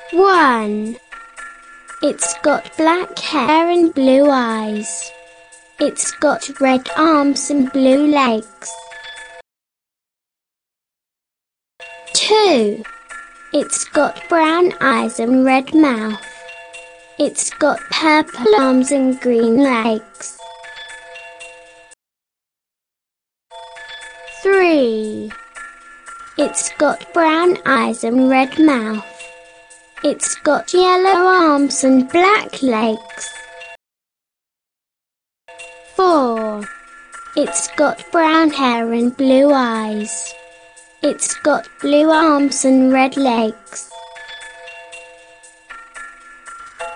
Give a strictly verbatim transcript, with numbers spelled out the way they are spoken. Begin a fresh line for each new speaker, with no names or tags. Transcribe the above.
One. It's got black hair and blue eyes. It's got red arms and blue legs. Two. It's got brown eyes and red mouth. It's got purple arms and green legs. Three. It's got brown eyes and red mouth. It's got yellow arms and black legs. Four. It's got brown hair and blue eyes. It's got blue arms and red legs.